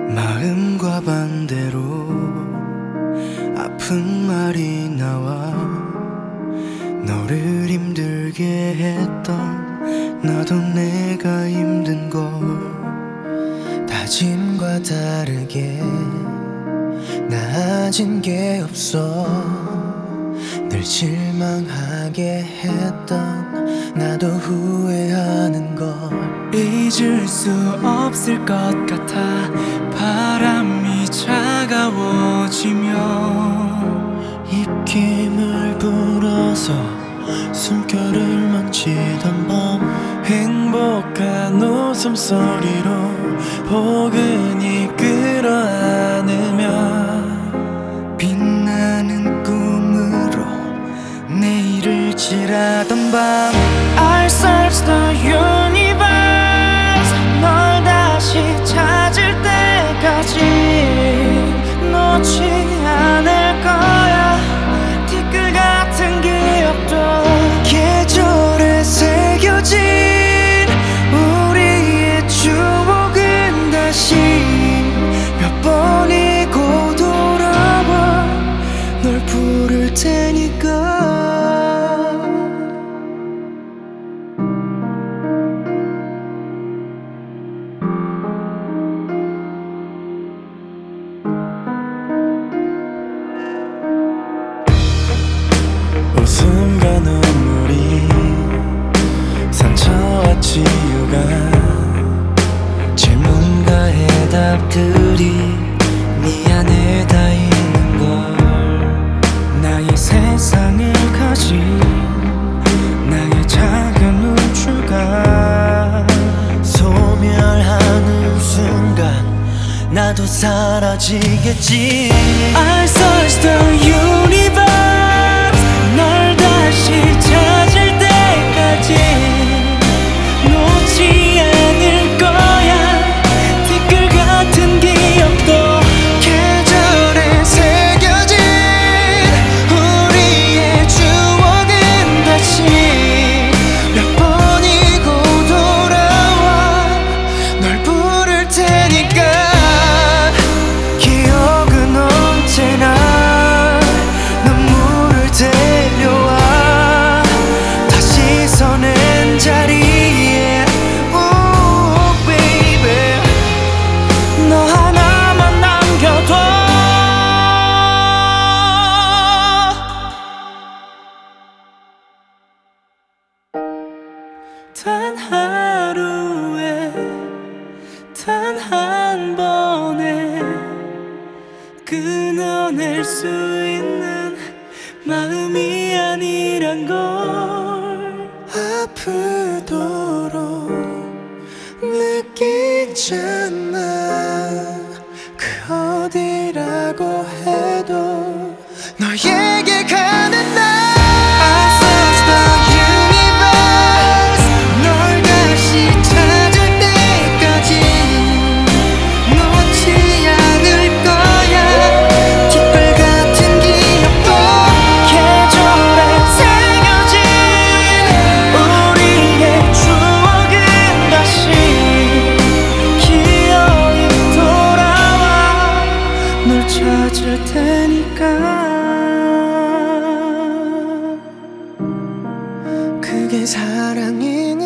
마음과 반대로 아픈 말이 나와 너를 힘들게 했던 나도 내가 힘든 걸 다짐과 다르게 나아진 게 없어 늘 실망하게 했던 나도 후회하는 걸 잊을 수 없을 것 같아 바람이 차가워지며 입김을 불어서 숨결을 만지던 밤 행복한 웃음소리로 포근히 끌어안으며 빛나는 꿈으로 내일을 칠하던 밤 I search the universe 널 다시 찾을 때까지 놓지 않을 거야 티끌 같은 기억도 계절에 새겨진 우리의 추억은 다시 몇 번이고 돌아와 널 부를 테니까 웃음과 눈물이 상처와 치유가 질문과 해답들이 네 안에 다 있는 걸 나의 세상을 가진 나의 작은 우주가 소멸하는 순간 나도 사라지겠지 I search the universe 널 다시 찾을 때까지 놓지 않을 거야 티끌 같은 기억도 계절에 새겨진 우리의 추억은 다시 몇 번이고 돌아와 널 부를 테니까 기억은 언제나 눈물을 데려와 다시 서는 자리에 Oh baby 너 하나만 남겨둬 단 하루에 단 한 번에 끊어낼 수 있는 마음이 아니란 걸 아프도록 느끼잖아 그 어디라고 해도 너에게 가는 날 I search the universe 널 다시 찾을 때까지 놓지 않을 거야 티끌 같은 기억도 계절에 새겨진 우리의 추억은 다시 기어이 돌아와 널 찾을 테니까 그게 사랑인